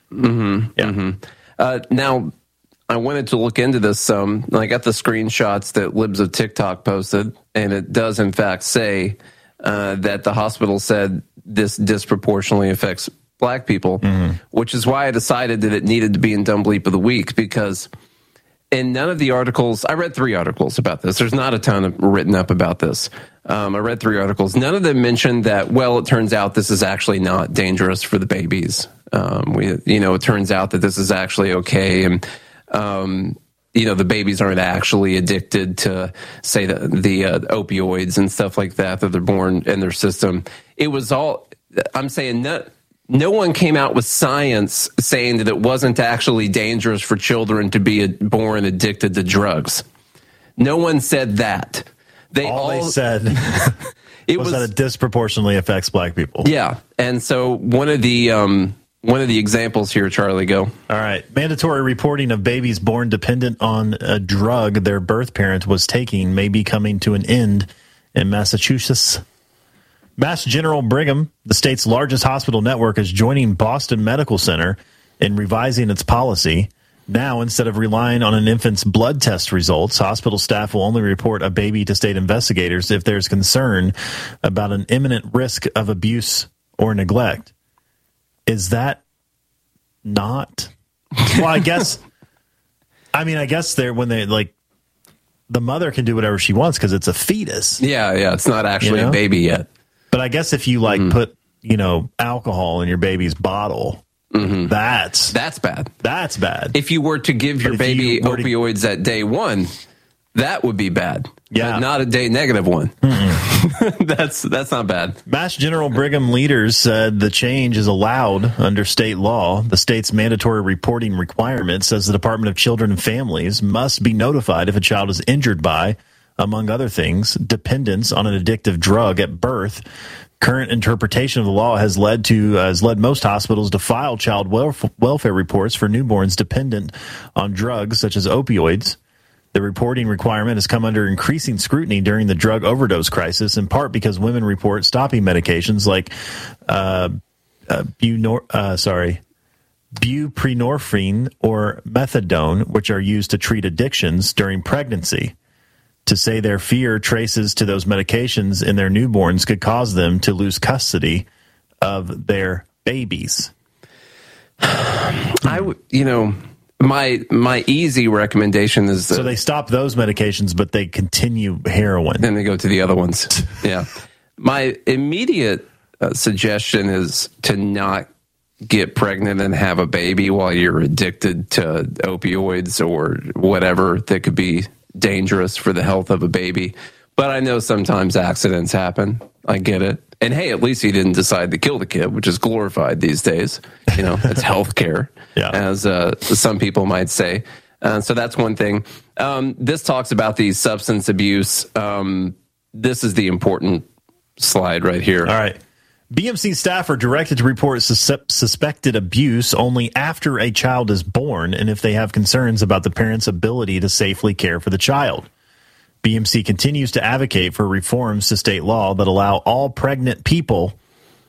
Now, I wanted to look into this some. I got the screenshots that libs of TikTok posted, and it does in fact say that the hospital said this disproportionately affects black people, which is why I decided that it needed to be in Dumb Bleep of the Week, because in none of the articles, I read 3 articles about this. There's not a ton written up about this. I read 3 articles. None of them mentioned that, well, it turns out this is actually not dangerous for the babies. It turns out that this is actually okay. And, the babies aren't actually addicted to, say, the opioids and stuff like that they're born in their system. It was all, I'm saying, no one came out with science saying that it wasn't actually dangerous for children to be born addicted to drugs. No one said that. They said was that it disproportionately affects black people. Yeah, and so one of the examples here, Charlie, go. All right. Mandatory reporting of babies born dependent on a drug their birth parent was taking may be coming to an end in Massachusetts. Mass General Brigham, the state's largest hospital network, is joining Boston Medical Center in revising its policy. Now, instead of relying on an infant's blood test results, hospital staff will only report a baby to state investigators if there's concern about an imminent risk of abuse or neglect. Is that not? Well, I guess they're when they like the mother can do whatever she wants because it's a fetus. Yeah, it's not actually a baby yet. But I guess if you put alcohol in your baby's bottle, that's bad. That's bad. If you were to give your baby opioids at day one, that would be bad. Yeah, but not a day negative one. That's not bad. Mass General Brigham leaders said the change is allowed under state law. The state's mandatory reporting requirement says the Department of Children and Families must be notified if a child is injured by, among other things, dependence on an addictive drug at birth. Current interpretation of the law has led most hospitals to file child welfare reports for newborns dependent on drugs such as opioids. The reporting requirement has come under increasing scrutiny during the drug overdose crisis, in part because women report stopping medications like buprenorphine or methadone, which are used to treat addictions during pregnancy, to say their fear traces to those medications in their newborns could cause them to lose custody of their babies. My easy recommendation is that so they stop those medications, but they continue heroin. Then they go to the other ones. Yeah. My immediate suggestion is to not get pregnant and have a baby while you're addicted to opioids or whatever that could be dangerous for the health of a baby. But I know sometimes accidents happen. I get it. And hey, at least he didn't decide to kill the kid, which is glorified these days. It's healthcare, as some people might say. So that's one thing. This talks about the substance abuse. This is the important slide right here. All right. BMC staff are directed to report suspected abuse only after a child is born and if they have concerns about the parent's ability to safely care for the child. BMC continues to advocate for reforms to state law that allow all pregnant people,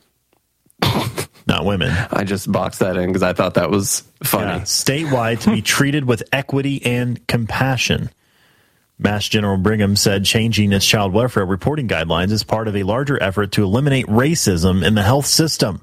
not women. I just boxed that in because I thought that was funny. Statewide to be treated with equity and compassion. Mass General Brigham said changing its child welfare reporting guidelines is part of a larger effort to eliminate racism in the health system.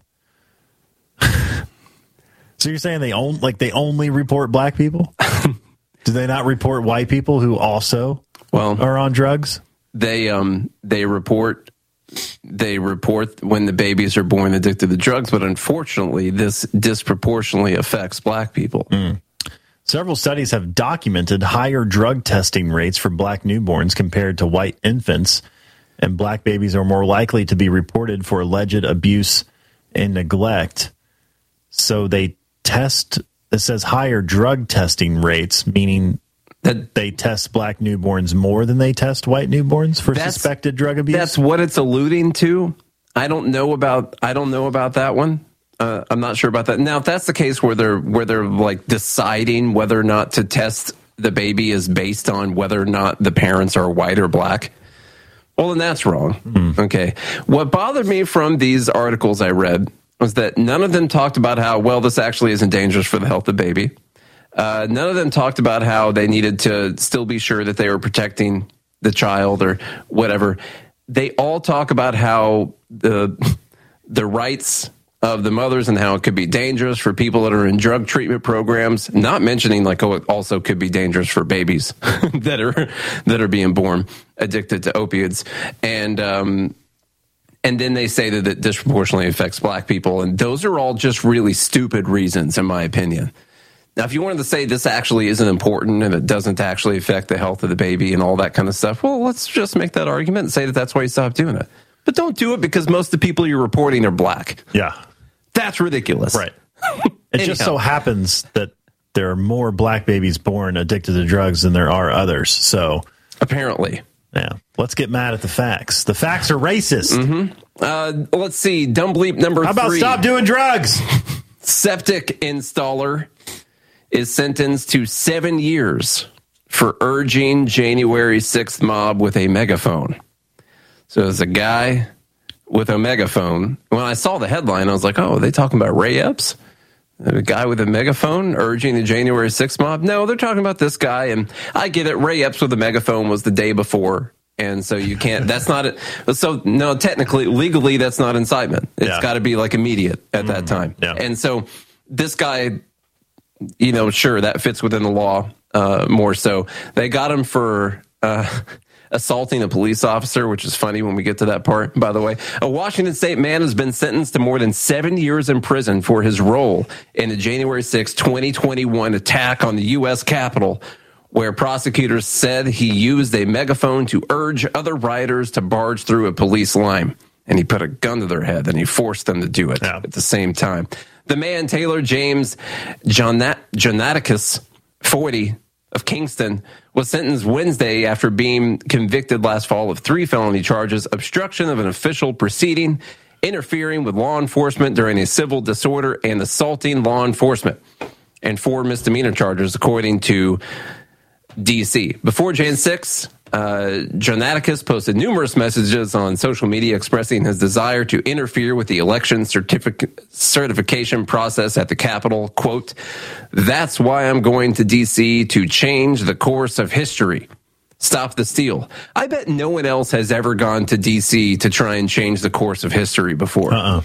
So you're saying they only report black people? Do they not report white people who also are on drugs? They report when the babies are born addicted to drugs, but unfortunately, this disproportionately affects black people. Several studies have documented higher drug testing rates for black newborns compared to white infants, and black babies are more likely to be reported for alleged abuse and neglect. So they test, it says higher drug testing rates, meaning that they test black newborns more than they test white newborns for suspected drug abuse. That's what it's alluding to. I don't know about that one. I'm not sure about that. Now, if that's the case where they're like deciding whether or not to test the baby is based on whether or not the parents are white or black, well, then that's wrong. Okay. What bothered me from these articles I read was that none of them talked about how, well, this actually isn't dangerous for the health of the baby. None of them talked about how they needed to still be sure that they were protecting the child or whatever. They all talk about how the rights of the mothers and how it could be dangerous for people that are in drug treatment programs, not mentioning it also could be dangerous for babies that are being born addicted to opiates. And then they say that it disproportionately affects black people. And those are all just really stupid reasons, in my opinion. Now, if you wanted to say this actually isn't important and it doesn't actually affect the health of the baby and all that kind of stuff, well, let's just make that argument and say that that's why you stopped doing it. But don't do it because most of the people you're reporting are black. Yeah. That's ridiculous. Right. It just so happens that there are more black babies born addicted to drugs than there are others. So apparently. Yeah. Let's get mad at the facts. The facts are racist. Mm-hmm. Let's see. Dumb bleep number 3. How about stop doing drugs? Septic installer is sentenced to 7 years for urging January 6th mob with a megaphone. So there's a guy with a megaphone. When I saw the headline, I was like, oh, are they talking about Ray Epps? A guy with a megaphone urging the January 6th mob? No, they're talking about this guy. And I get it. Ray Epps with a megaphone was the day before. And so you can't, that's not it. So no, technically, legally, that's not incitement. It's got to be like immediate at that time. Yeah. And so this guy, sure, that fits within the law more so. They got him for assaulting a police officer, which is funny when we get to that part, by the way. A Washington State man has been sentenced to more than 7 years in prison for his role in the January 6, 2021 attack on the U.S. Capitol, where prosecutors said he used a megaphone to urge other rioters to barge through a police line. And he put a gun to their head and he forced them to do it at the same time. The man, Taylor James Jonaticus, 40, of Kingston, was sentenced Wednesday after being convicted last fall of 3 felony charges: obstruction of an official proceeding, interfering with law enforcement during a civil disorder, and assaulting law enforcement, and 4 misdemeanor charges, according to D.C. Before Jan 6, Jonaticus posted numerous messages on social media expressing his desire to interfere with the election certification process at the Capitol. Quote, "That's why I'm going to D.C. to change the course of history. Stop the steal." I bet no one else has ever gone to D.C. to try and change the course of history before.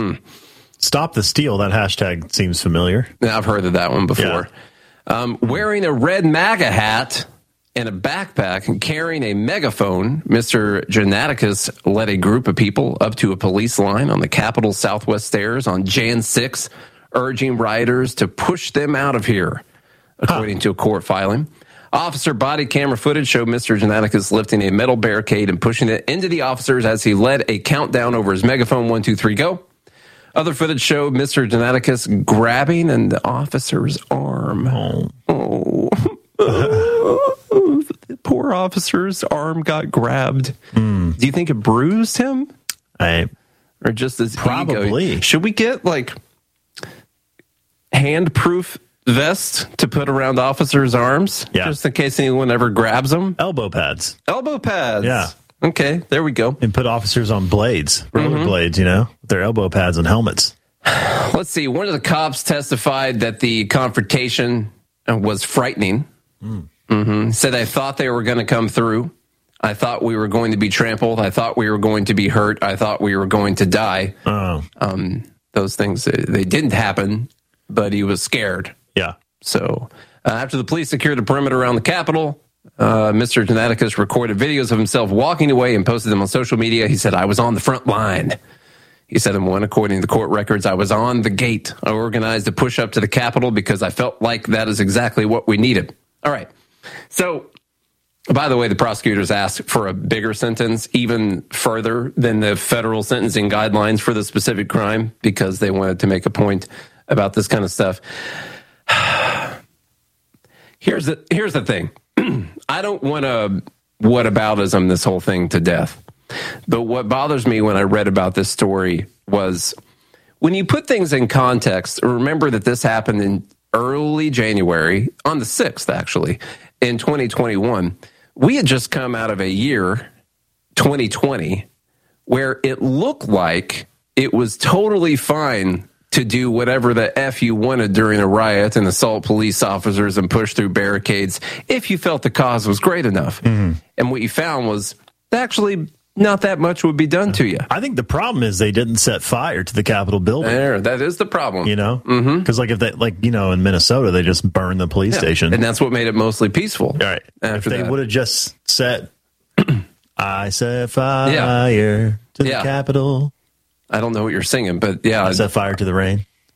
Stop the steal. That hashtag seems familiar. Yeah, I've heard of that one before. Wearing a red MAGA hat and a backpack and carrying a megaphone, Mr. Jonaticus led a group of people up to a police line on the Capitol's southwest stairs on Jan 6, urging rioters to push them out of here, according to a court filing. Officer body camera footage showed Mr. Jonaticus lifting a metal barricade and pushing it into the officers as he led a countdown over his megaphone, 1, 2, 3, go. Other footage showed Mr. Jonaticus grabbing an officer's arm. The poor officer's arm got grabbed. Do you think it bruised him? Or just his probably ego? Should we get like hand-proof vest to put around officers' arms? Yeah. Just in case anyone ever grabs them? Elbow pads. Elbow pads. Yeah. Okay, there we go. And put officers on blades, roller blades, with their elbow pads and helmets. Let's see. One of the cops testified that the confrontation was frightening. Said, "I thought they were going to come through. I thought we were going to be trampled. I thought we were going to be hurt. I thought we were going to die." Those things, they didn't happen, but he was scared. Yeah. So after the police secured the perimeter around the Capitol, Mr. Jonaticus recorded videos of himself walking away and posted them on social media. He said, "I was on the front line." He said in one, according to the court records, "I was on the gate. I organized a push up to the Capitol because I felt like that is exactly what we needed." All right. So, by the way, the prosecutors asked for a bigger sentence, even further than the federal sentencing guidelines for the specific crime, because they wanted to make a point about this kind of stuff. Here's the thing. I don't want to whataboutism this whole thing to death. But what bothers me when I read about this story was when you put things in context, remember that this happened in early January, on the 6th, actually, in 2021. We had just come out of a year, 2020, where it looked like it was totally fine to do whatever the F you wanted during a riot and assault police officers and push through barricades if you felt the cause was great enough. And what you found was actually not that much would be done to you. I think the problem is they didn't set fire to the Capitol building. That is the problem. Because if they, in Minnesota, they just burned the police station. And that's what made it mostly peaceful. Right. If they would have just set, "I set fire to the Capitol." I don't know what you're singing, but yeah. "I set fire to the rain."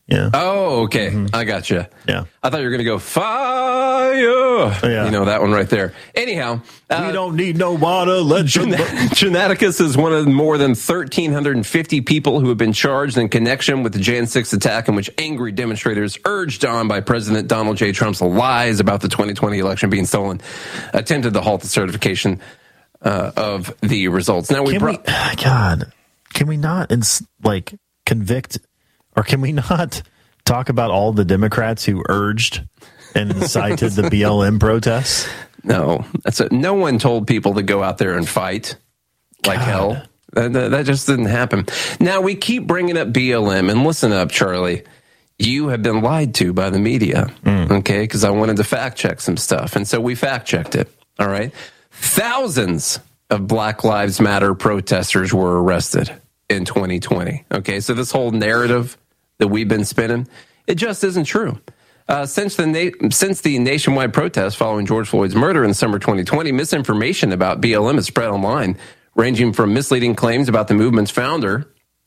Yeah. Oh, okay. Mm-hmm. I gotcha. Yeah. I thought you were going to go fire. Yeah. You know, that one right there. Anyhow. We don't need no water. Geneticus is one of more than 1,350 people who have been charged in connection with the Jan 6 attack, in which angry demonstrators, urged on by President Donald J. Trump's lies about the 2020 election being stolen, attempted to halt the certification of the results. Now, can we not convict, or can we not talk about all the Democrats who urged and incited the BLM protests? No, no one told people to go out there and fight like hell. That just didn't happen. Now, we keep bringing up BLM, and listen up, Charlie. You have been lied to by the media, okay? Because I wanted to fact check some stuff, and so we fact checked it. All right, thousands of Black Lives Matter protesters were arrested in 2020. Okay, so this whole narrative that we've been spinning, it just isn't true. Since the nationwide protests following George Floyd's murder in summer 2020, misinformation about BLM has spread online, ranging from misleading claims about the movement's founder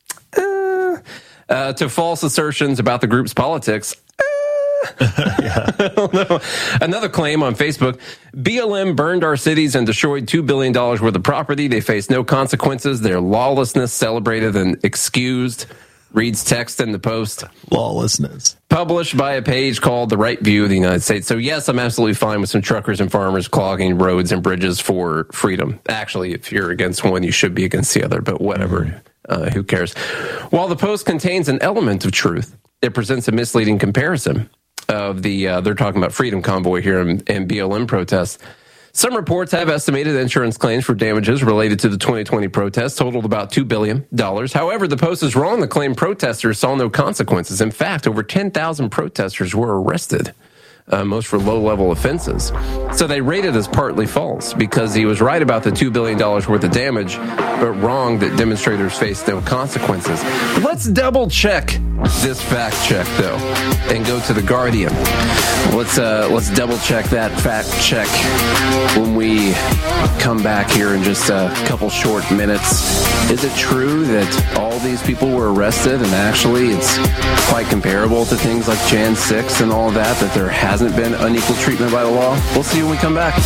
to false assertions about the group's politics. I don't know. Another claim on Facebook: BLM burned our cities and destroyed $2 billion worth of property. They face no consequences. Their lawlessness celebrated and excused, reads text in the Post. Lawlessness. Published by a page called The Right View of the United States. So, yes, I'm absolutely fine with some truckers and farmers clogging roads and bridges for freedom. Actually, if you're against one, you should be against the other, but whatever. Who cares? While the Post contains an element of truth, it presents a misleading comparison of they're talking about Freedom Convoy here and BLM protests. Some reports have estimated insurance claims for damages related to the 2020 protests totaled about $2 billion. However, the Post is wrong to claim protesters saw no consequences. In fact, over 10,000 protesters were arrested, most for low-level offenses. So they rate it as partly false because he was right about the $2 billion worth of damage, but wrong that demonstrators faced no consequences. Let's double-check this fact check, though, and go to The Guardian. Let's double-check that fact check when we come back here in just a couple short minutes. Is it true that all these people were arrested and actually it's quite comparable to things like Jan 6 and all that there hasn't been unequal treatment by the law? We'll see when we come back.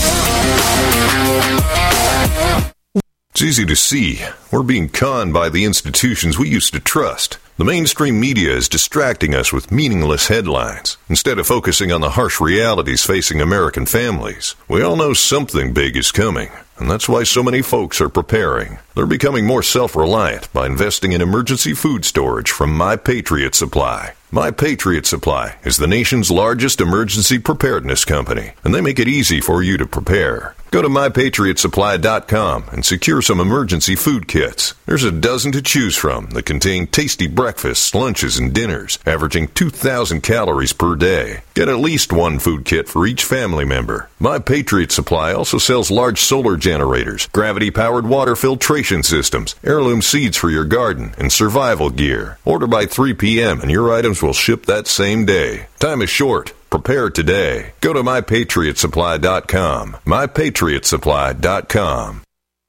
It's easy to see. We're being conned by the institutions we used to trust. The mainstream media is distracting us with meaningless headlines instead of focusing on the harsh realities facing American families. We all know something big is coming, and that's why so many folks are preparing. They're becoming more self-reliant by investing in emergency food storage from My Patriot Supply. My Patriot Supply is the nation's largest emergency preparedness company, and they make it easy for you to prepare. Go to MyPatriotSupply.com and secure some emergency food kits. There's a dozen to choose from that contain tasty breakfasts, lunches, and dinners, averaging 2,000 calories per day. Get at least one food kit for each family member. My Patriot Supply also sells large solar generators, gravity-powered water filtration systems, heirloom seeds for your garden, and survival gear. Order by 3 p.m. and your items will ship that same day. Time is short. Prepare today. Go to MyPatriotSupply.com. MyPatriotSupply.com.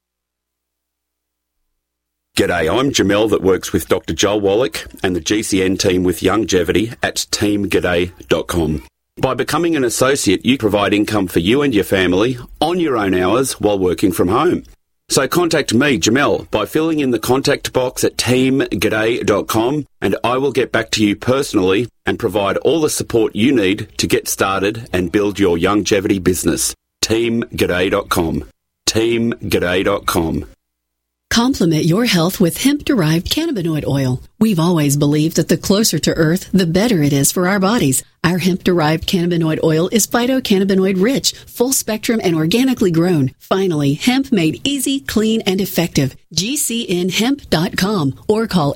G'day, I'm Jamel that works with Dr. Joel Wallach and the GCN team with Longevity at teamg'day.com. By becoming an associate, you provide income for you and your family on your own hours while working from home. So contact me, Jamel, by filling in the contact box at teamg'day.com and I will get back to you personally and provide all the support you need to get started and build your longevity business. teamg'day.com. teamg'day.com. Complement your health with hemp-derived cannabinoid oil. We've always believed that the closer to Earth, the better it is for our bodies. Our hemp-derived cannabinoid oil is phytocannabinoid-rich, full-spectrum, and organically grown. Finally, hemp made easy, clean, and effective. GCNhemp.com or call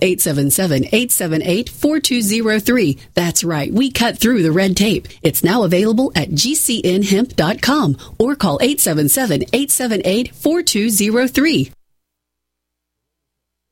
877-878-4203. That's right, we cut through the red tape. It's now available at GCNhemp.com or call 877-878-4203.